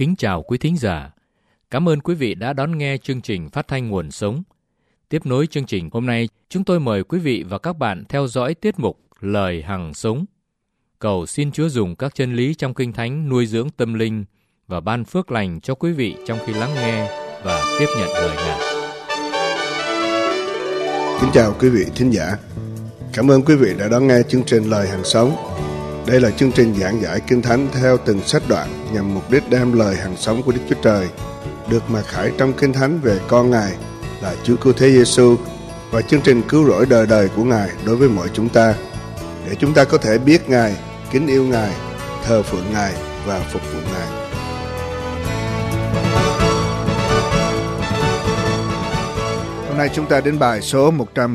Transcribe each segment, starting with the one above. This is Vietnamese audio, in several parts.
kính chào quý thính giả. Cảm ơn quý vị đã đón nghe chương trình Phát thanh Nguồn Sống. Tiếp nối chương trình hôm nay, chúng tôi mời quý vị và các bạn theo dõi tiết mục Lời Hằng Sống. Cầu xin Chúa dùng các chân lý trong Kinh Thánh nuôi dưỡng tâm linh và ban phước lành cho quý vị trong khi lắng nghe và tiếp nhận lời Ngài. Kính chào quý vị thính giả. Cảm ơn quý vị đã đón nghe chương trình Lời Hằng Sống. Đây là chương trình giảng giải Kinh Thánh theo từng sách đoạn nhằm mục đích đem lời hằng sống của Đức Chúa Trời được mặc khải trong Kinh Thánh về con Ngài là Chúa Cứu Thế Giêsu và chương trình cứu rỗi đời đời của Ngài đối với mọi chúng ta, để chúng ta có thể biết Ngài, kính yêu Ngài, thờ phượng Ngài và phục vụ Ngài. Hôm nay chúng ta đến bài số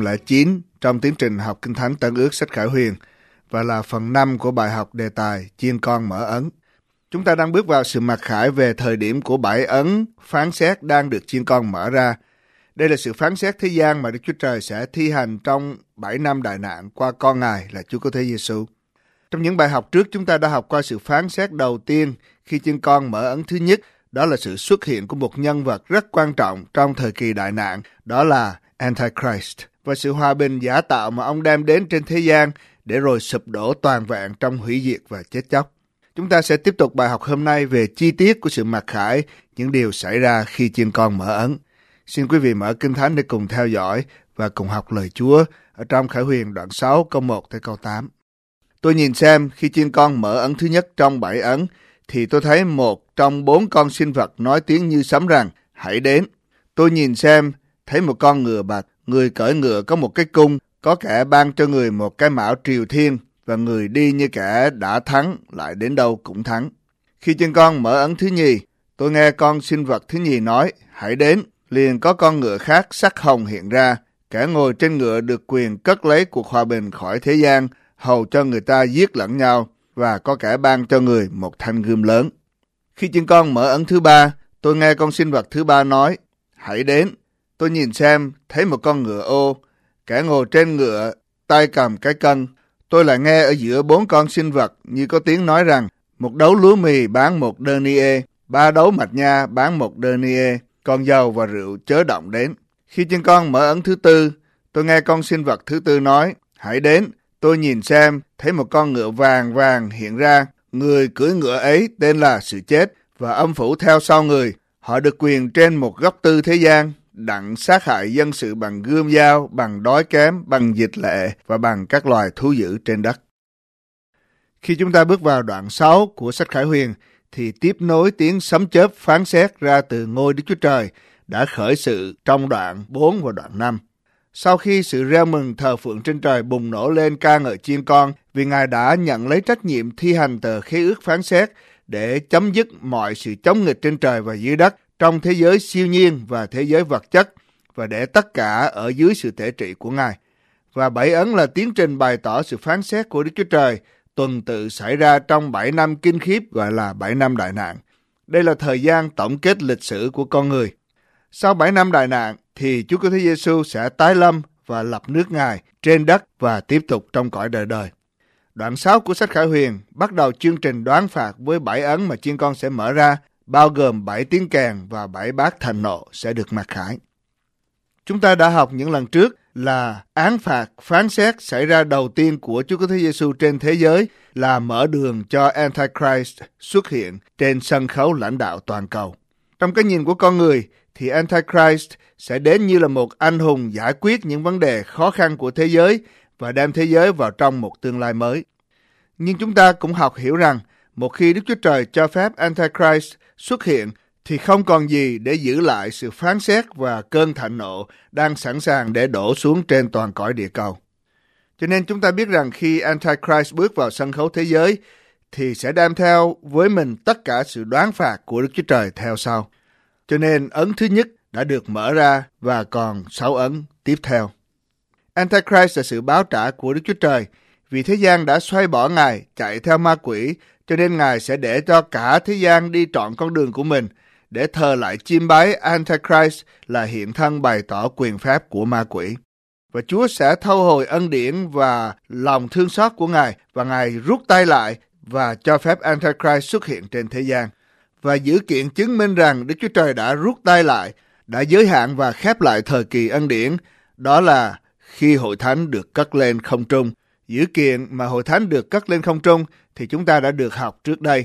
109 trong tiến trình học Kinh Thánh Tân Ước sách Khải Huyền và là phần 5 của bài học đề tài Chiên con mở ấn. Chúng ta đang bước vào sự mặc khải về thời điểm của 7 ấn phán xét đang được chiên con mở ra. Đây là sự phán xét thế gian mà Đức Chúa Trời sẽ thi hành trong 7 năm đại nạn qua con Ngài là Chúa Cứu Thế Giêsu. Trong những bài học trước chúng ta đã học qua sự phán xét đầu tiên khi chiên con mở ấn thứ nhất, đó là sự xuất hiện của một nhân vật rất quan trọng trong thời kỳ đại nạn, đó là Antichrist, và sự hòa bình giả tạo mà ông đem đến trên thế gian để rồi sụp đổ toàn vẹn trong hủy diệt và chết chóc. Chúng ta sẽ tiếp tục bài học hôm nay về chi tiết của sự mặc khải, những điều xảy ra khi chiên con mở ấn. Xin quý vị mở Kinh Thánh để cùng theo dõi và cùng học lời Chúa ở trong Khải Huyền đoạn 6 câu 1 tới câu 8. Tôi nhìn xem khi chiên con mở ấn thứ nhất trong 7 ấn, thì tôi thấy một trong 4 con sinh vật nói tiếng như sấm rằng, hãy đến. Tôi nhìn xem, thấy một con ngựa bạch, người cưỡi ngựa có một cái cung, có kẻ ban cho người một cái mão triều thiên, và người đi như kẻ đã thắng, lại đến đâu cũng thắng. Khi chiên con mở ấn thứ nhì, tôi nghe con sinh vật thứ nhì nói, hãy đến. Liền có con ngựa khác sắc hồng hiện ra, kẻ ngồi trên ngựa được quyền cất lấy cuộc hòa bình khỏi thế gian, hầu cho người ta giết lẫn nhau, và có kẻ ban cho người một thanh gươm lớn. Khi chiên con mở ấn thứ ba, tôi nghe con sinh vật thứ ba nói, hãy đến. Tôi nhìn xem, thấy một con ngựa ô, kẻ ngồi trên ngựa, tay cầm cái cân. Tôi lại nghe ở giữa 4 con sinh vật như có tiếng nói rằng, một đấu lúa mì bán 1 denier, 3 đấu mạch nha bán 1 denier, còn dầu và rượu chớ động đến. Khi chiên con mở ấn thứ tư, tôi nghe con sinh vật thứ tư nói, hãy đến. Tôi nhìn xem, thấy một con ngựa vàng vàng hiện ra, người cưỡi ngựa ấy tên là Sự Chết, và âm phủ theo sau người. Họ được quyền trên một góc tư thế gian, đặng sát hại dân sự bằng gươm dao, bằng đói kém, bằng dịch lệ và bằng các loài thú dữ trên đất. Khi chúng ta bước vào đoạn 6 của sách Khải Huyền, thì tiếp nối tiếng sấm chớp phán xét ra từ ngôi Đức Chúa Trời đã khởi sự trong đoạn 4 và đoạn 5. Sau khi sự reo mừng thờ phượng trên trời bùng nổ lên ca ngợi chiên con, vì Ngài đã nhận lấy trách nhiệm thi hành tờ khế ước phán xét để chấm dứt mọi sự chống nghịch trên trời và dưới đất, trong thế giới siêu nhiên và thế giới vật chất, và để tất cả ở dưới sự tể trị của Ngài. Và 7 ấn là tiến trình bày tỏ sự phán xét của Đức Chúa Trời, tuần tự xảy ra trong 7 năm kinh khiếp gọi là 7 năm đại nạn. Đây là thời gian tổng kết lịch sử của con người. Sau 7 năm đại nạn thì Chúa Cứu Thế Giêsu sẽ tái lâm và lập nước Ngài trên đất và tiếp tục trong cõi đời đời. Đoạn 6 của sách Khải Huyền bắt đầu chương trình đoán phạt với 7 ấn mà chiên con sẽ mở ra, bao gồm 7 tiếng kèn và 7 bát thành nộ sẽ được mặc khải. Chúng ta đã học những lần trước là án phạt phán xét xảy ra đầu tiên của Chúa Cứu Thế Giêsu trên thế giới là mở đường cho Antichrist xuất hiện trên sân khấu lãnh đạo toàn cầu. Trong cái nhìn của con người thì Antichrist sẽ đến như là một anh hùng giải quyết những vấn đề khó khăn của thế giới và đem thế giới vào trong một tương lai mới. Nhưng chúng ta cũng học hiểu rằng một khi Đức Chúa Trời cho phép Antichrist xuất hiện thì không còn gì để giữ lại sự phán xét và cơn thạnh nộ đang sẵn sàng để đổ xuống trên toàn cõi địa cầu. Cho nên chúng ta biết rằng khi Antichrist bước vào sân khấu thế giới thì sẽ đem theo với mình tất cả sự đoán phạt của Đức Chúa Trời theo sau. Cho nên ấn thứ nhất đã được mở ra và còn 6 ấn tiếp theo. Antichrist là sự báo trả của Đức Chúa Trời, vì thế gian đã xoay bỏ Ngài chạy theo ma quỷ, cho nên Ngài sẽ để cho cả thế gian đi trọn con đường của mình để thờ lại chiêm bái Antichrist là hiện thân bày tỏ quyền phép của ma quỷ. Và Chúa sẽ thâu hồi ân điển và lòng thương xót của Ngài, và Ngài rút tay lại và cho phép Antichrist xuất hiện trên thế gian. và dữ kiện chứng minh rằng Đức Chúa Trời đã rút tay lại, đã giới hạn và khép lại thời kỳ ân điển, đó là khi hội thánh được cất lên không trung. Dữ kiện mà hội thánh được cất lên không trung thì chúng ta đã được học trước đây.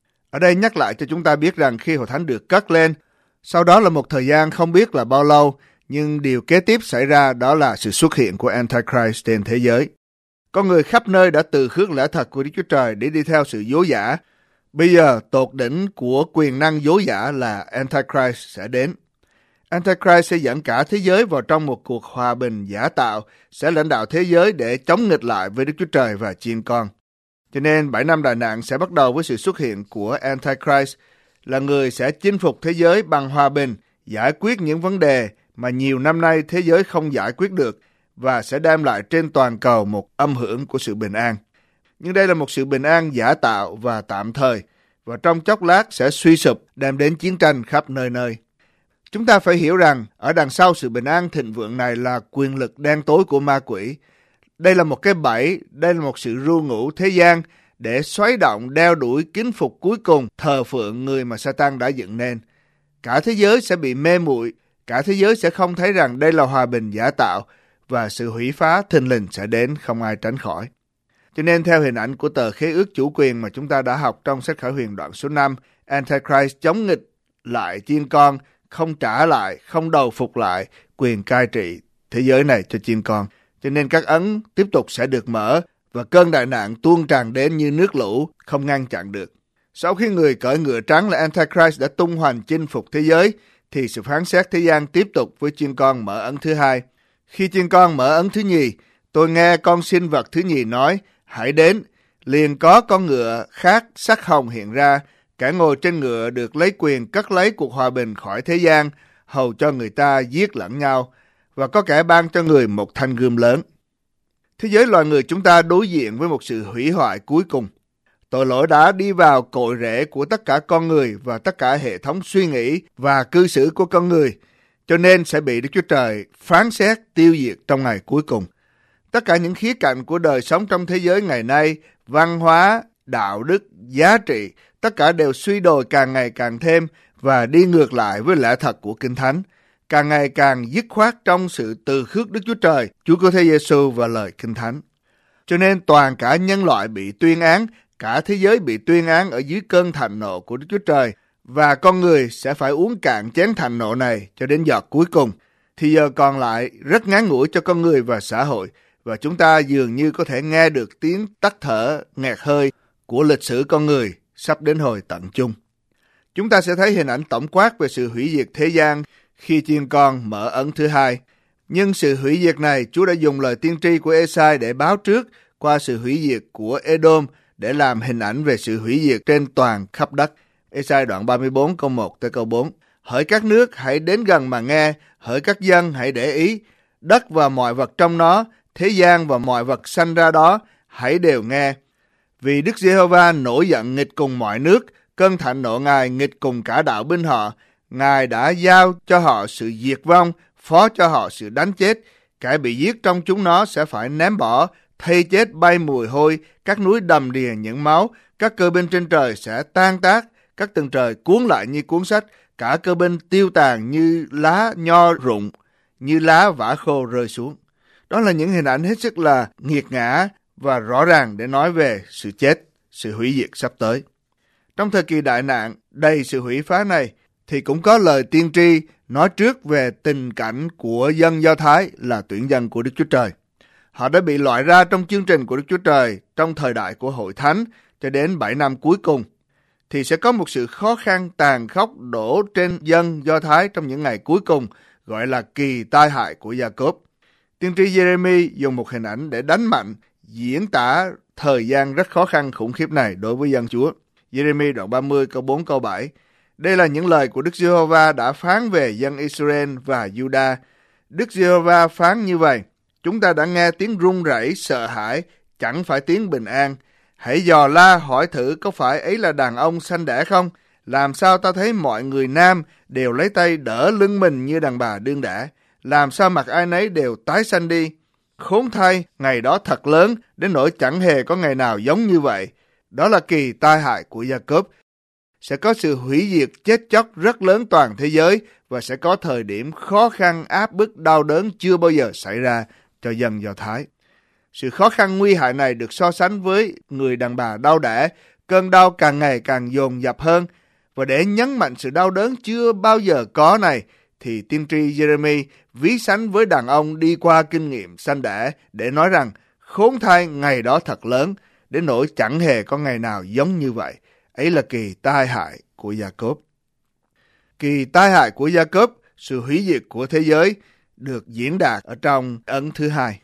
Ở đây nhắc lại cho chúng ta biết rằng khi hội thánh được cất lên, sau đó là một thời gian không biết là bao lâu, nhưng điều kế tiếp xảy ra đó là sự xuất hiện của Antichrist trên thế giới. Con người khắp nơi đã từ khước lẽ thật của Đức Chúa Trời để đi theo sự dối giả. Bây giờ tột đỉnh của quyền năng dối giả là Antichrist sẽ đến. Antichrist sẽ dẫn cả thế giới vào trong một cuộc hòa bình giả tạo, sẽ lãnh đạo thế giới để chống nghịch lại với Đức Chúa Trời và chiên con. Cho nên 7 năm đại nạn sẽ bắt đầu với sự xuất hiện của Antichrist, là người sẽ chinh phục thế giới bằng hòa bình, giải quyết những vấn đề mà nhiều năm nay thế giới không giải quyết được, và sẽ đem lại trên toàn cầu một âm hưởng của sự bình an. Nhưng đây là một sự bình an giả tạo và tạm thời, và trong chốc lát sẽ suy sụp, đem đến chiến tranh khắp nơi nơi. Chúng ta phải hiểu rằng ở đằng sau sự bình an thịnh vượng này là quyền lực đen tối của ma quỷ. Đây là một cái bẫy, đây là một sự ru ngủ thế gian để xoáy động đeo đuổi kính phục cuối cùng thờ phượng người mà Satan đã dựng nên. Cả thế giới sẽ bị mê muội, cả thế giới sẽ không thấy rằng đây là hòa bình giả tạo, và sự hủy phá thình lình sẽ đến không ai tránh khỏi. Cho nên theo hình ảnh của tờ khế ước chủ quyền mà chúng ta đã học trong sách Khải Huyền đoạn số 5, Antichrist chống nghịch lại chiên con, không trả lại, không đầu phục lại quyền cai trị thế giới này cho chiên con. Cho nên các ấn tiếp tục sẽ được mở và cơn đại nạn tuôn tràn đến như nước lũ, không ngăn chặn được. Sau khi người cởi ngựa trắng là Antichrist đã tung hoành chinh phục thế giới, thì sự phán xét thế gian tiếp tục với chiên con mở ấn thứ hai. Khi chiên con mở ấn thứ nhì, tôi nghe con sinh vật thứ nhì nói, hãy đến. Liền có con ngựa khác sắc hồng hiện ra, kẻ ngồi trên ngựa được lấy quyền cất lấy cuộc hòa bình khỏi thế gian, hầu cho người ta giết lẫn nhau, và có kẻ ban cho người một thanh gươm lớn. Thế giới loài người chúng ta đối diện với một sự hủy hoại cuối cùng. Tội lỗi đã đi vào cội rễ của tất cả con người và tất cả hệ thống suy nghĩ và cư xử của con người, cho nên sẽ bị Đức Chúa Trời phán xét tiêu diệt trong ngày cuối cùng. Tất cả những khía cạnh của đời sống trong thế giới ngày nay, văn hóa, đạo đức, giá trị, tất cả đều suy đồi càng ngày càng thêm và đi ngược lại với lẽ thật của Kinh Thánh, càng ngày càng dứt khoát trong sự từ khước Đức Chúa Trời, Chúa Cứu Thế Giêsu và lời Kinh Thánh. Cho nên toàn cả nhân loại bị tuyên án, cả thế giới bị tuyên án ở dưới cơn thạnh nộ của Đức Chúa Trời, và con người sẽ phải uống cạn chén thạnh nộ này cho đến giọt cuối cùng. Thì giờ còn lại rất ngắn ngủi cho con người và xã hội, và chúng ta dường như có thể nghe được tiếng tắt thở nghẹt hơi của lịch sử con người sắp đến hồi tận chung. Chúng ta sẽ thấy hình ảnh tổng quát về sự hủy diệt thế gian khi chiên con mở ấn thứ hai. Nhưng sự hủy diệt này, Chúa đã dùng lời tiên tri của Ê-sai để báo trước qua sự hủy diệt của Ê-đôm để làm hình ảnh về sự hủy diệt trên toàn khắp đất. Ê-sai đoạn 34 câu 1 tới câu 4. Hỡi các nước hãy đến gần mà nghe, hỡi các dân hãy để ý, đất và mọi vật trong nó, thế gian và mọi vật sanh ra đó, hãy đều nghe. Vì Đức Giê-hô-va nổi giận nghịch cùng mọi nước, cơn thạnh nộ Ngài nghịch cùng cả đạo binh họ. Ngài đã giao cho họ sự diệt vong, phó cho họ sự đánh chết. Kẻ bị giết trong chúng nó sẽ phải ném bỏ, thây chết bay mùi hôi, các núi đầm đìa những máu, các cơ binh trên trời sẽ tan tác, các tầng trời cuốn lại như cuốn sách, cả cơ binh tiêu tàn như lá nho rụng, như lá vả khô rơi xuống. Đó là những hình ảnh hết sức là nghiệt ngã và rõ ràng để nói về sự chết, sự hủy diệt sắp tới. Trong thời kỳ đại nạn đầy sự hủy phá này, thì cũng có lời tiên tri nói trước về tình cảnh của dân Do Thái là tuyển dân của Đức Chúa Trời. Họ đã bị loại ra trong chương trình của Đức Chúa Trời trong thời đại của Hội Thánh cho đến 7 năm cuối cùng. Thì sẽ có một sự khó khăn tàn khốc đổ trên dân Do Thái trong những ngày cuối cùng, gọi là kỳ tai hại của Gia-cốp. Tiên tri Giê-rê-mi dùng một hình ảnh để đánh mạnh, diễn tả thời gian rất khó khăn khủng khiếp này đối với dân Chúa. Giê-rê-mi đoạn 30 câu 4 câu 7. Đây là những lời của Đức Giê-hô-va đã phán về dân Israel và Juda. Đức Giê-hô-va phán như vậy: chúng ta đã nghe tiếng run rẩy sợ hãi, chẳng phải tiếng bình an. Hãy dò la hỏi thử có phải ấy là đàn ông sanh đẻ không? Làm sao ta thấy mọi người nam đều lấy tay đỡ lưng mình như đàn bà đương đẻ? Làm sao mặt ai nấy đều tái xanh đi? Khốn thay, ngày đó thật lớn, đến nỗi chẳng hề có ngày nào giống như vậy. Đó là kỳ tai hại của Gia-cốp. sẽ có sự hủy diệt chết chóc rất lớn toàn thế giới và sẽ có thời điểm khó khăn, áp bức, đau đớn chưa bao giờ xảy ra cho dân Do Thái. Sự khó khăn nguy hại này được so sánh với người đàn bà đau đẻ, cơn đau càng ngày càng dồn dập hơn, và để nhấn mạnh sự đau đớn chưa bao giờ có này, thì tiên tri Jeremy ví sánh với đàn ông đi qua kinh nghiệm sanh đẻ để nói rằng khốn thay ngày đó thật lớn, đến nỗi chẳng hề có ngày nào giống như vậy. Ấy là kỳ tai hại của Gia-cốp. Kỳ tai hại của Gia-cốp, sự hủy diệt của thế giới, được diễn đạt ở trong ấn thứ hai.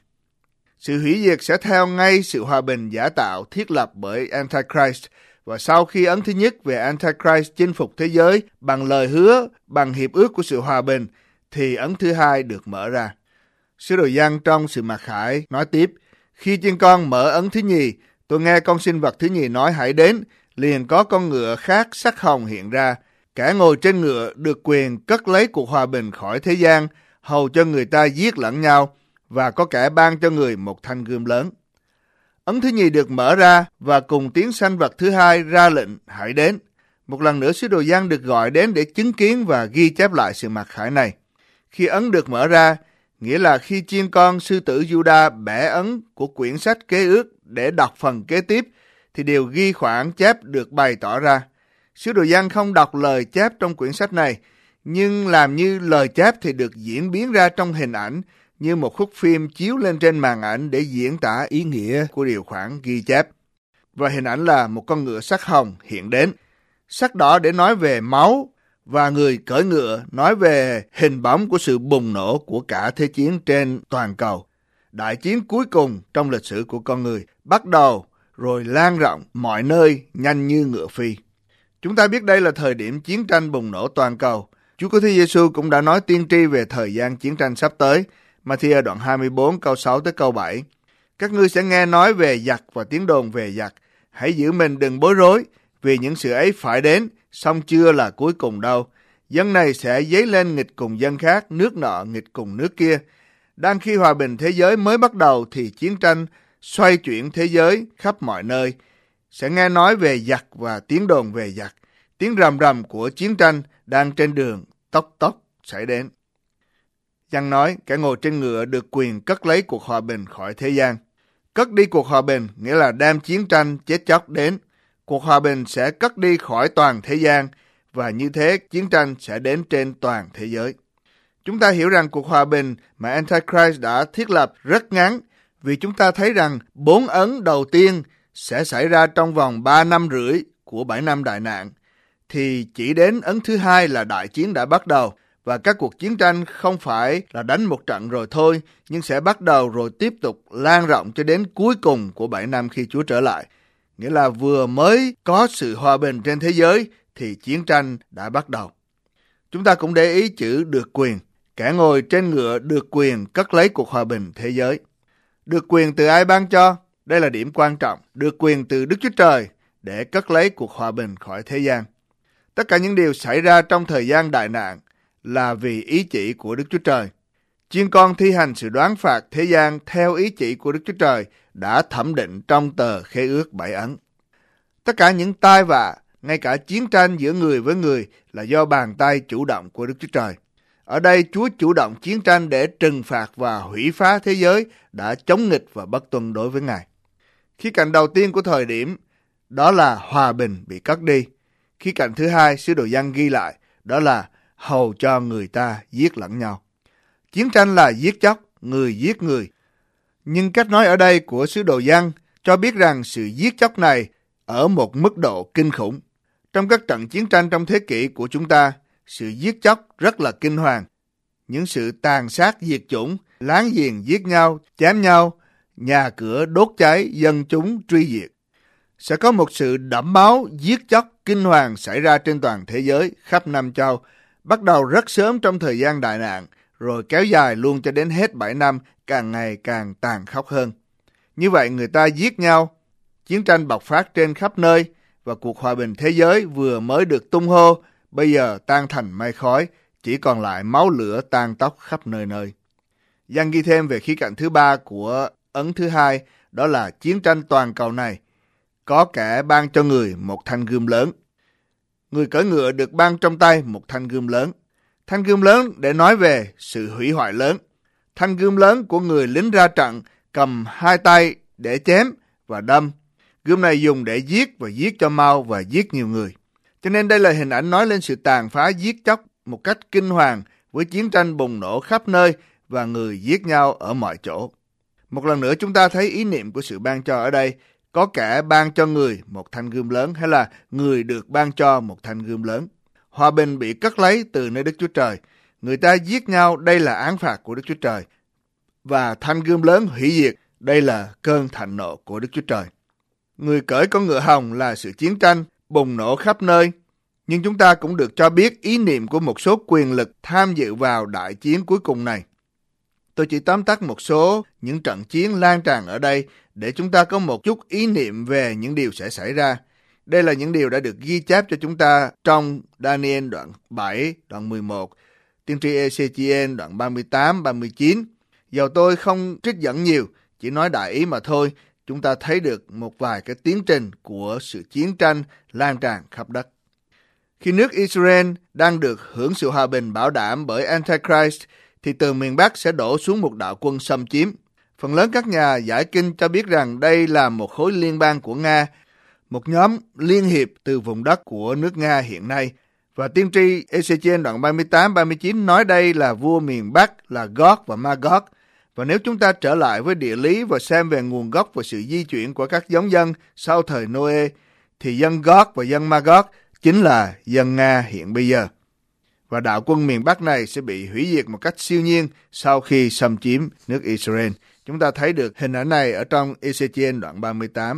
Sự hủy diệt sẽ theo ngay sự hòa bình giả tạo thiết lập bởi Antichrist, và sau khi ấn thứ nhất về Antichrist chinh phục thế giới bằng lời hứa, bằng hiệp ước của sự hòa bình, thì ấn thứ hai được mở ra. Sứ đồ Giăng trong sự mặc khải nói tiếp, khi chiên con mở ấn thứ nhì, tôi nghe con sinh vật thứ nhì nói hãy đến, liền có con ngựa khác sắc hồng hiện ra. Kẻ ngồi trên ngựa được quyền cất lấy cuộc hòa bình khỏi thế gian, hầu cho người ta giết lẫn nhau, và có kẻ ban cho người một thanh gươm lớn. Ấn thứ nhì được mở ra và cùng tiếng sanh vật thứ hai ra lệnh hãy đến. Một lần nữa sứ đồ Giăng được gọi đến để chứng kiến và ghi chép lại sự mặc khải này. Khi ấn được mở ra, nghĩa là khi chiên con sư tử Juda bẻ ấn của quyển sách kế ước để đọc phần kế tiếp, thì điều ghi khoản chép được bày tỏ ra. Sứ đồ Giăng không đọc lời chép trong quyển sách này, nhưng làm như lời chép thì được diễn biến ra trong hình ảnh, như một khúc phim chiếu lên trên màn ảnh để diễn tả ý nghĩa của điều khoản ghi chép. Và hình ảnh là một con ngựa sắc hồng hiện đến. Sắc đỏ để nói về máu, và người cưỡi ngựa nói về hình bóng của sự bùng nổ của cả thế chiến trên toàn cầu. Đại chiến cuối cùng trong lịch sử của con người bắt đầu rồi lan rộng mọi nơi nhanh như ngựa phi. Chúng ta biết đây là thời điểm chiến tranh bùng nổ toàn cầu. Chúa Cứu Thế Giêsu cũng đã nói tiên tri về thời gian chiến tranh sắp tới. Ma-thi-ơ đoạn 24 câu 6 tới câu 7. Các ngươi sẽ nghe nói về giặc và tiếng đồn về giặc. Hãy giữ mình đừng bối rối, vì những sự ấy phải đến, song chưa là cuối cùng đâu. Dân này sẽ dấy lên nghịch cùng dân khác, nước nọ nghịch cùng nước kia. Đang khi hòa bình thế giới mới bắt đầu thì chiến tranh xoay chuyển thế giới khắp mọi nơi. Sẽ nghe nói về giặc và tiếng đồn về giặc. Tiếng rầm rầm của chiến tranh đang trên đường tốc tốc xảy đến. Giăng nói, kẻ ngồi trên ngựa được quyền cất lấy cuộc hòa bình khỏi thế gian. Cất đi cuộc hòa bình nghĩa là đem chiến tranh chết chóc đến. Cuộc hòa bình sẽ cất đi khỏi toàn thế gian, và như thế chiến tranh sẽ đến trên toàn thế giới. Chúng ta hiểu rằng cuộc hòa bình mà Antichrist đã thiết lập rất ngắn, vì chúng ta thấy rằng 4 ấn đầu tiên sẽ xảy ra trong vòng 3 năm rưỡi của 7 năm đại nạn, thì chỉ đến ấn thứ hai là đại chiến đã bắt đầu, và các cuộc chiến tranh không phải là đánh một trận rồi thôi, nhưng sẽ bắt đầu rồi tiếp tục lan rộng cho đến cuối cùng của 7 năm khi Chúa trở lại. Nghĩa là vừa mới có sự hòa bình trên thế giới thì chiến tranh đã bắt đầu. Chúng ta cũng để ý chữ được quyền. Kẻ ngồi trên ngựa được quyền cất lấy cuộc hòa bình thế giới. Được quyền từ ai ban cho? Đây là điểm quan trọng. Được quyền từ Đức Chúa Trời để cất lấy cuộc hòa bình khỏi thế gian. Tất cả những điều xảy ra trong thời gian đại nạn là vì ý chỉ của Đức Chúa Trời. Chiên con thi hành sự đoán phạt thế gian theo ý chỉ của Đức Chúa Trời đã thẩm định trong tờ khế ước 7 ấn. Tất cả những tai vạ, ngay cả chiến tranh giữa người với người là do bàn tay chủ động của Đức Chúa Trời. Ở đây Chúa chủ động chiến tranh để trừng phạt và hủy phá thế giới đã chống nghịch và bất tuân đối với Ngài. Khía cạnh đầu tiên của thời điểm đó là hòa bình bị cất đi. Khía cạnh thứ hai sứ đồ Giăng ghi lại đó là hầu cho người ta giết lẫn nhau. Chiến tranh là giết chóc, người giết người. Nhưng cách nói ở đây của sứ đồ Giăng cho biết rằng sự giết chóc này ở một mức độ kinh khủng. Trong các trận chiến tranh trong thế kỷ của chúng ta, sự giết chóc rất là kinh hoàng. Những sự tàn sát diệt chủng, láng giềng giết nhau, chém nhau, nhà cửa đốt cháy, dân chúng truy diệt. Sẽ có một sự đẫm máu, giết chóc kinh hoàng xảy ra trên toàn thế giới, khắp năm châu, bắt đầu rất sớm trong thời gian đại nạn, rồi kéo dài luôn cho đến hết 7 năm, càng ngày càng tàn khốc hơn. Như vậy người ta giết nhau, chiến tranh bộc phát trên khắp nơi, và cuộc hòa bình thế giới vừa mới được tung hô, bây giờ tan thành mây khói, chỉ còn lại máu lửa tan tóc khắp nơi nơi. Giăng ghi thêm về khía cạnh thứ ba của ấn thứ hai, đó là chiến tranh toàn cầu này. Có kẻ ban cho người một thanh gươm lớn. người cưỡi ngựa được ban trong tay một thanh gươm lớn. Thanh gươm lớn để nói về sự hủy hoại lớn. Thanh gươm lớn của người lính ra trận cầm hai tay để chém và đâm. Gươm này dùng để giết và giết cho mau và giết nhiều người. Cho nên đây là hình ảnh nói lên sự tàn phá giết chóc một cách kinh hoàng với chiến tranh bùng nổ khắp nơi và người giết nhau ở mọi chỗ. Một lần nữa chúng ta thấy ý niệm của sự ban cho ở đây, có kẻ ban cho người một thanh gươm lớn hay là người được ban cho một thanh gươm lớn. Hòa bình bị cất lấy từ nơi Đức Chúa Trời. Người ta giết nhau, đây là án phạt của Đức Chúa Trời. Và thanh gươm lớn hủy diệt, đây là cơn thạnh nộ của Đức Chúa Trời. Người cưỡi con ngựa hồng là sự chiến tranh bùng nổ khắp nơi. Nhưng chúng ta cũng được cho biết ý niệm của một số quyền lực tham dự vào đại chiến cuối cùng này. Tôi chỉ tóm tắt một số những trận chiến lan tràn ở đây để chúng ta có một chút ý niệm về những điều sẽ xảy ra. Đây là những điều đã được ghi chép cho chúng ta trong Daniel đoạn 7, đoạn 11, tiên tri Ê-xê-chi-ên đoạn 38, 39. Dầu tôi không trích dẫn nhiều, chỉ nói đại ý mà thôi, chúng ta thấy được một vài cái tiến trình của sự chiến tranh lan tràn khắp đất. Khi nước Israel đang được hưởng sự hòa bình bảo đảm bởi Antichrist, thì từ miền Bắc sẽ đổ xuống một đạo quân xâm chiếm. Phần lớn các nhà giải kinh cho biết rằng đây là một khối liên bang của Nga, một nhóm liên hiệp từ vùng đất của nước Nga hiện nay. Và tiên tri Ê-xê-chi-ên đoạn 38-39 nói đây là vua miền Bắc là Gog và Magog. Và nếu chúng ta trở lại với địa lý và xem về nguồn gốc và sự di chuyển của các giống dân sau thời Noe, thì dân Gog và dân Magog chính là dân Nga hiện bây giờ. Và đạo quân miền Bắc này sẽ bị hủy diệt một cách siêu nhiên sau khi xâm chiếm nước Israel. Chúng ta thấy được hình ảnh này ở trong Ê-xê-chi-ên đoạn 38.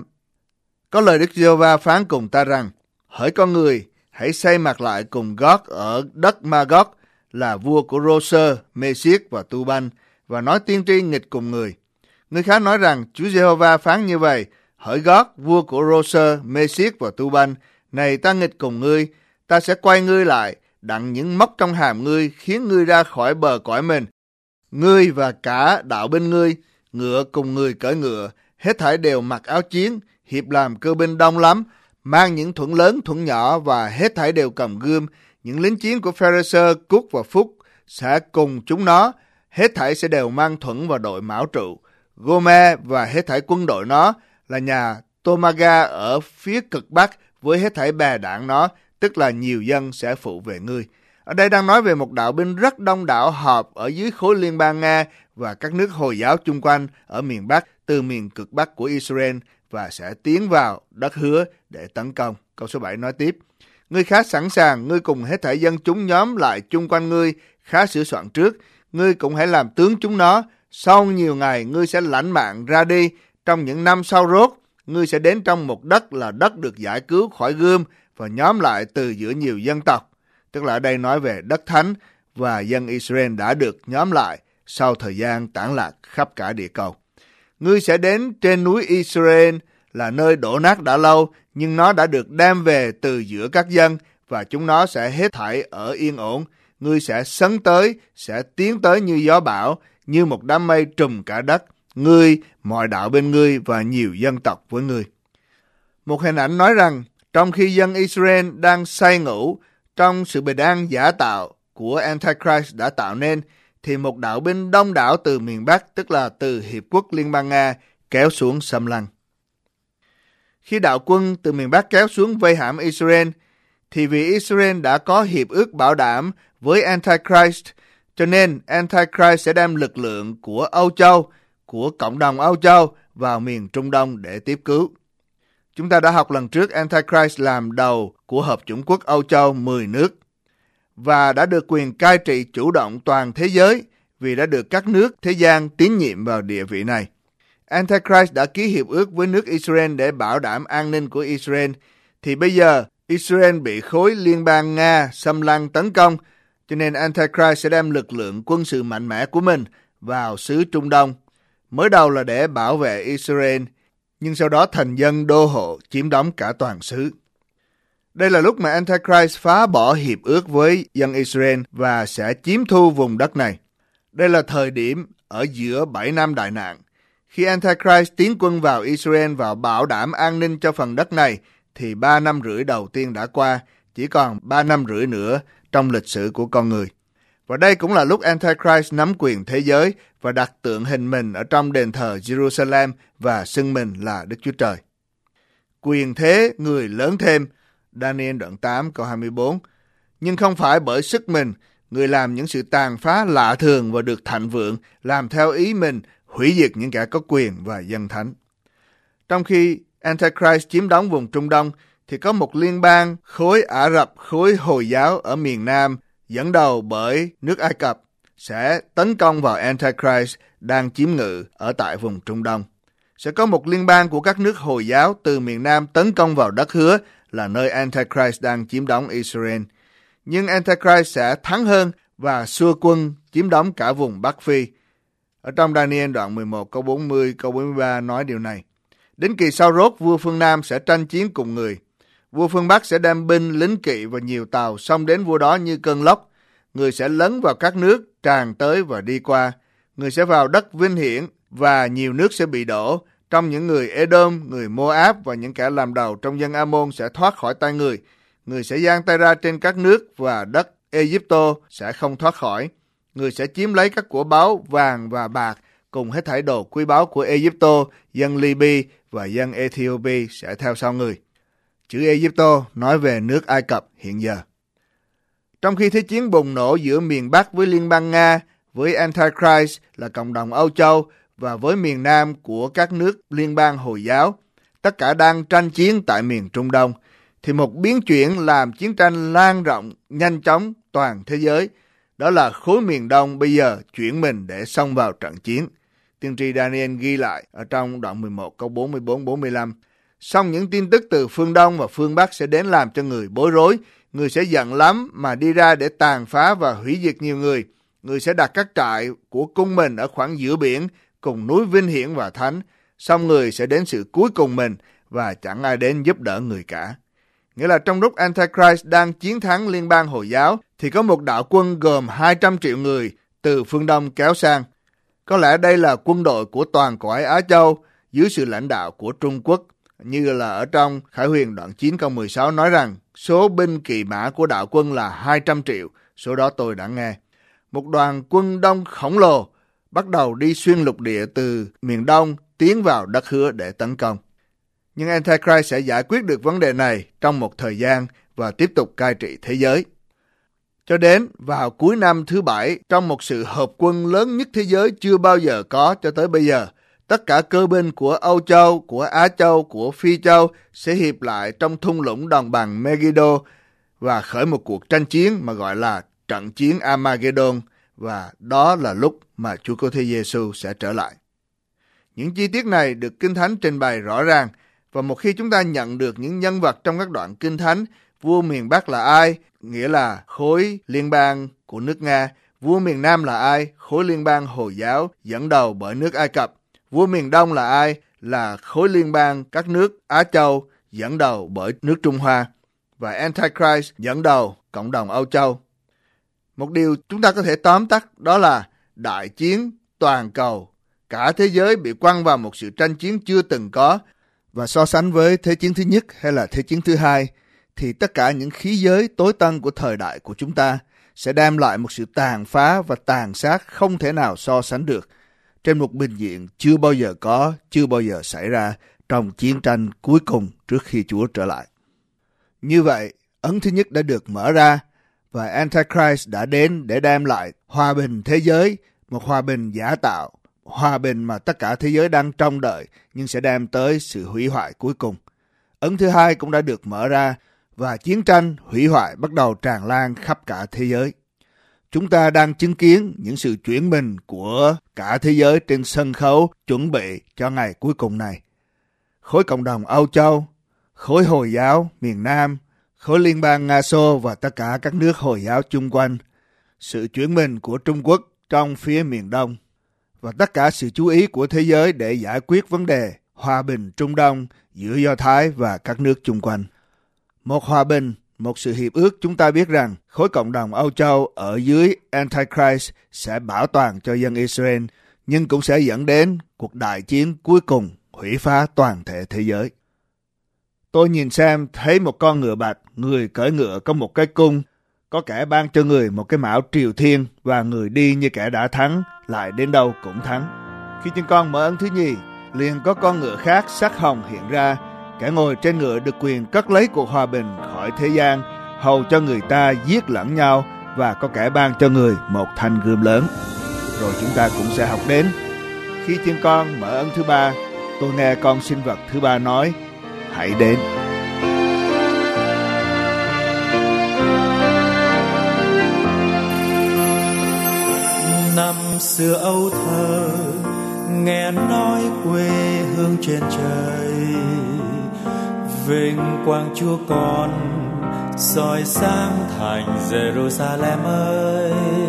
Có lời Đức Giê-hô-va phán cùng ta rằng, hỡi con người, hãy xây mặt lại cùng Gog ở đất Magog là vua của Rô-sơ, Mê-siết và Tu-ban, và nói tiên tri nghịch cùng người. Người khác nói rằng Chúa Giê-hô-va phán như vậy, hỡi Gog, vua của Rô-sơ, Mê-siết và Tu-ban, này ta nghịch cùng ngươi, ta sẽ quay ngươi lại, đặng những móc trong hàm ngươi, khiến ngươi ra khỏi bờ cõi mình. Ngươi và cả đạo binh ngươi, ngựa cùng người cưỡi ngựa, hết thảy đều mặc áo chiến, hiệp làm cơ binh đông lắm, mang những thuẫn lớn thuẫn nhỏ và hết thảy đều cầm gươm. Những lính chiến của Pharisơ, Cúc và Phúc sẽ cùng chúng nó, hết thảy sẽ đều mang thuẫn và đội mão trụ. Gome và hết thảy quân đội nó là nhà Tomaga ở phía cực Bắc với hết thảy bè đảng nó, tức là nhiều dân sẽ phụ về ngươi. Ở đây đang nói về một đạo binh rất đông đảo họp ở dưới khối liên bang Nga và các nước Hồi giáo chung quanh ở miền Bắc, từ miền cực Bắc của Israel và sẽ tiến vào đất hứa để tấn công. Câu số 7 nói tiếp, ngươi khá sẵn sàng, ngươi cùng hết thảy dân chúng nhóm lại chung quanh ngươi, khá sửa soạn trước, ngươi cũng hãy làm tướng chúng nó. Sau nhiều ngày ngươi sẽ lãnh mạng ra đi, trong những năm sau rốt, ngươi sẽ đến trong một đất là đất được giải cứu khỏi gươm và nhóm lại từ giữa nhiều dân tộc. Tức là ở đây nói về đất thánh và dân Israel đã được nhóm lại sau thời gian tản lạc khắp cả địa cầu. Ngươi sẽ đến trên núi Israel là nơi đổ nát đã lâu, nhưng nó đã được đem về từ giữa các dân và chúng nó sẽ hết thảy ở yên ổn. Ngươi sẽ sấn tới, sẽ tiến tới như gió bão, như một đám mây trùm cả đất. Ngươi, mọi đạo bên ngươi và nhiều dân tộc với ngươi. Một hình ảnh nói rằng, trong khi dân Israel đang say ngủ trong sự bình an giả tạo của Antichrist đã tạo nên, thì một đạo binh đông đảo từ miền Bắc, tức là từ Hiệp quốc Liên bang Nga, kéo xuống xâm lăng. Khi đạo quân từ miền Bắc kéo xuống vây hãm Israel, thì vì Israel đã có hiệp ước bảo đảm với Antichrist, cho nên Antichrist sẽ đem lực lượng của Âu Châu, của cộng đồng Âu Châu vào miền Trung Đông để tiếp cứu. Chúng ta đã học lần trước Antichrist làm đầu của Hợp chủng quốc Âu Châu 10 nước và đã được quyền cai trị chủ động toàn thế giới vì đã được các nước thế gian tín nhiệm vào địa vị này. Antichrist đã ký hiệp ước với nước Israel để bảo đảm an ninh của Israel, thì bây giờ Israel bị khối liên bang Nga xâm lăng tấn công, cho nên Antichrist sẽ đem lực lượng quân sự mạnh mẽ của mình vào xứ Trung Đông. Mới đầu là để bảo vệ Israel, nhưng sau đó thành dân đô hộ chiếm đóng cả toàn xứ. Đây là lúc mà Antichrist phá bỏ hiệp ước với dân Israel và sẽ chiếm thu vùng đất này. Đây là thời điểm ở giữa 7 năm đại nạn. Khi Antichrist tiến quân vào Israel và bảo đảm an ninh cho phần đất này, thì 3 năm rưỡi đầu tiên đã qua, chỉ còn 3 năm rưỡi nữa trong lịch sử của con người. Và đây cũng là lúc Antichrist nắm quyền thế giới và đặt tượng hình mình ở trong đền thờ Jerusalem và xưng mình là Đức Chúa Trời. Quyền thế người lớn thêm, Daniel đoạn 8 câu 24, nhưng không phải bởi sức mình, người làm những sự tàn phá lạ thường và được thạnh vượng, làm theo ý mình, hủy diệt những kẻ có quyền và dân thánh. Trong khi Antichrist chiếm đóng vùng Trung Đông, thì có một liên bang khối Ả Rập, khối Hồi giáo ở miền Nam, dẫn đầu bởi nước Ai Cập, sẽ tấn công vào Antichrist đang chiếm ngự ở tại vùng Trung Đông. Sẽ có một liên bang của các nước Hồi giáo từ miền Nam tấn công vào đất hứa là nơi Antichrist đang chiếm đóng Israel. Nhưng Antichrist sẽ thắng hơn và xua quân chiếm đóng cả vùng Bắc Phi. Ở trong Daniel đoạn 11 câu 40 câu 43 nói điều này. Đến kỳ sau rốt, vua phương Nam sẽ tranh chiến cùng người. Vua phương Bắc sẽ đem binh, lính kỵ và nhiều tàu xông đến vua đó như cơn lốc. Người sẽ lấn vào các nước, tràn tới và đi qua. Người sẽ vào đất vinh hiển và nhiều nước sẽ bị đổ. Trong những người Edom, người Moab và những kẻ làm đầu trong dân Ammon sẽ thoát khỏi tay người. Người sẽ giang tay ra trên các nước và đất Egypto sẽ không thoát khỏi. Người sẽ chiếm lấy các của báu vàng và bạc cùng hết thảy đồ quý báu của Egypto, dân Libya và dân Ethiopia sẽ theo sau người. Chữ Egypto nói về nước Ai Cập hiện giờ. Trong khi thế chiến bùng nổ giữa miền Bắc với Liên bang Nga, với Antichrist là cộng đồng Âu Châu và với miền Nam của các nước liên bang Hồi giáo, tất cả đang tranh chiến tại miền Trung Đông, thì một biến chuyển làm chiến tranh lan rộng nhanh chóng toàn thế giới. Đó là khối miền Đông bây giờ chuyển mình để xông vào trận chiến. Tiên tri Daniel ghi lại ở trong đoạn 11 câu 44-45. Song những tin tức từ phương Đông và phương Bắc sẽ đến làm cho người bối rối. Người sẽ giận lắm mà đi ra để tàn phá và hủy diệt nhiều người. Người sẽ đặt các trại của cung mình ở khoảng giữa biển cùng núi vinh hiển và thánh. Song người sẽ đến sự cuối cùng mình và chẳng ai đến giúp đỡ người cả. Nghĩa là trong lúc Antichrist đang chiến thắng liên bang Hồi giáo thì có một đạo quân gồm 200 triệu người từ phương Đông kéo sang. Có lẽ đây là quân đội của toàn cõi Á Châu dưới sự lãnh đạo của Trung Quốc, như là ở trong Khải Huyền đoạn 9 câu 16 nói rằng số binh kỵ mã của đạo quân là 200 triệu, số đó tôi đã nghe. Một đoàn quân đông khổng lồ bắt đầu đi xuyên lục địa từ miền Đông tiến vào đất hứa để tấn công. Nhưng Antichrist sẽ giải quyết được vấn đề này trong một thời gian và tiếp tục cai trị thế giới. Cho đến vào cuối năm thứ 7, trong một sự hợp quân lớn nhất thế giới chưa bao giờ có cho tới bây giờ, tất cả cơ binh của Âu Châu, của Á Châu, của Phi Châu sẽ hiệp lại trong thung lũng đồng bằng Megiddo và khởi một cuộc tranh chiến mà gọi là trận chiến Armageddon, và đó là lúc mà Chúa Cứu Thế Giêsu sẽ trở lại. Những chi tiết này được Kinh Thánh trình bày rõ ràng, và một khi chúng ta nhận được những nhân vật trong các đoạn Kinh Thánh, vua miền Bắc là ai, nghĩa là khối liên bang của nước Nga, vua miền Nam là ai, khối liên bang Hồi giáo dẫn đầu bởi nước Ai Cập, vua miền Đông là ai, là khối liên bang các nước Á Châu dẫn đầu bởi nước Trung Hoa, và Antichrist dẫn đầu cộng đồng Âu Châu. Một điều chúng ta có thể tóm tắt đó là đại chiến toàn cầu, cả thế giới bị quăng vào một sự tranh chiến chưa từng có, và so sánh với Thế chiến thứ nhất hay là Thế chiến thứ hai, thì tất cả những khí giới tối tân của thời đại của chúng ta sẽ đem lại một sự tàn phá và tàn sát không thể nào so sánh được, trên một bình diện chưa bao giờ có, chưa bao giờ xảy ra trong chiến tranh cuối cùng trước khi Chúa trở lại. Như vậy, ấn thứ nhất đã được mở ra, và Antichrist đã đến để đem lại hòa bình thế giới, một hòa bình giả tạo, hòa bình mà tất cả thế giới đang trông đợi, nhưng sẽ đem tới sự hủy hoại cuối cùng. Ấn thứ hai cũng đã được mở ra, và chiến tranh hủy hoại bắt đầu tràn lan khắp cả thế giới. Chúng ta đang chứng kiến những sự chuyển mình của cả thế giới trên sân khấu chuẩn bị cho ngày cuối cùng này. Khối cộng đồng Âu Châu, khối Hồi giáo miền Nam, khối liên bang Nga Xô và tất cả các nước Hồi giáo chung quanh, sự chuyển mình của Trung Quốc trong phía miền Đông, và tất cả sự chú ý của thế giới để giải quyết vấn đề hòa bình Trung Đông giữa Do Thái và các nước chung quanh. Một hòa bình, một sự hiệp ước, chúng ta biết rằng khối cộng đồng Âu Châu ở dưới Antichrist sẽ bảo toàn cho dân Israel, nhưng cũng sẽ dẫn đến cuộc đại chiến cuối cùng hủy phá toàn thể thế giới. Tôi nhìn xem thấy một con ngựa bạch, người cưỡi ngựa có một cái cung, có kẻ ban cho người một cái mão triều thiên và người đi như kẻ đã thắng, lại đến đâu cũng thắng. Khi chân con mở ấn thứ nhì, liền có con ngựa khác sắc hồng hiện ra, kẻ ngồi trên ngựa được quyền cất lấy cuộc hòa bình khỏi thế gian, hầu cho người ta giết lẫn nhau, và có kẻ ban cho người một thanh gươm lớn. Rồi chúng ta cũng sẽ học đến. Khi chân con mở ấn thứ ba, tôi nghe con sinh vật thứ ba nói: hãy đến. Năm xưa âu thơ, nghe nói quê hương trên trời, vinh quang Chúa Con soi sáng thành Jerusalem ơi.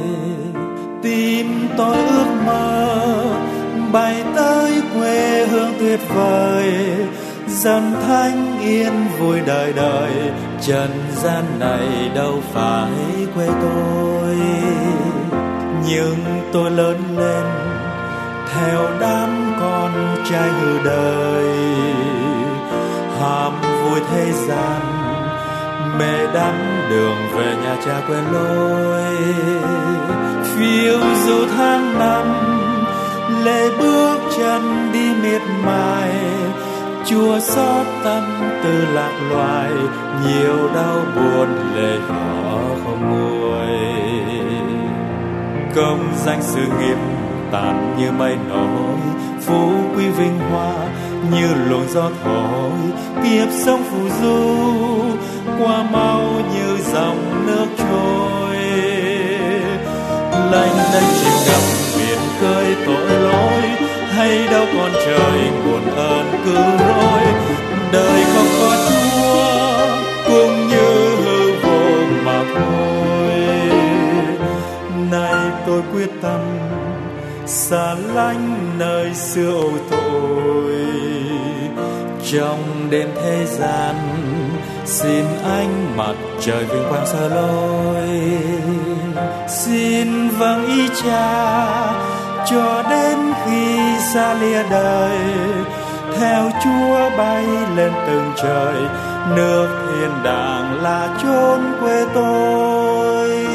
Tim tôi ước mơ bay tới quê hương tuyệt vời, dân thánh yên vui đời đời, trần gian này đâu phải quê tôi. Nhưng tôi lớn lên theo đám con trai hư đời, ham vui thế gian, mê đắm đường về nhà cha quên lối. Phiêu du tháng năm, lê bước chân đi miệt mài, Chúa xót tâm tư lạc loài, nhiều đau buồn lệ nhỏ không nguôi. Công danh sự nghiệp tàn như mây nổi, phú quý vinh hoa như luồng gió thổi, kiếp sống phù du qua mau như dòng nước trôi. Lênh đênh chìm ngập biển khơi tội lỗi, hay đâu còn trời nguồn ơn cứu rỗi. Đời không có Chúa cũng như hư vô mà thôi. Nay tôi quyết tâm xa lánh nơi xưa ôi tội, trong đêm thế gian xin ánh mặt trời vinh quang soi lối. Xin vâng ý Cha cho đến khi xa lìa đời, theo Chúa bay lên từng trời, nước thiên đàng là chốn quê tôi.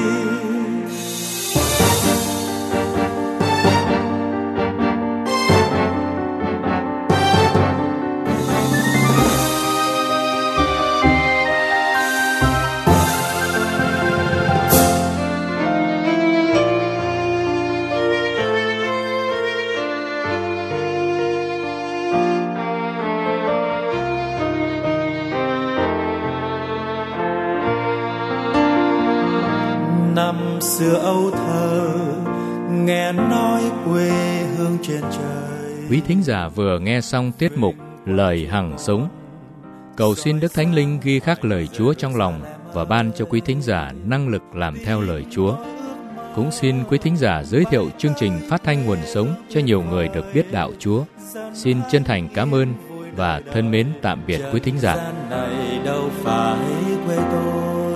Năm xưa âu thơ, nghe nói quê hương trên trời. Quý thính giả vừa nghe xong tiết mục Lời Hằng Sống. Cầu xin Đức Thánh Linh ghi khắc lời Chúa trong lòng và ban cho quý thính giả năng lực làm theo lời Chúa. Cũng xin quý thính giả giới thiệu chương trình phát thanh nguồn sống cho nhiều người được biết đạo Chúa. Xin chân thành cảm ơn và thân mến tạm biệt quý thính giả. Này đâu phải quê tôi.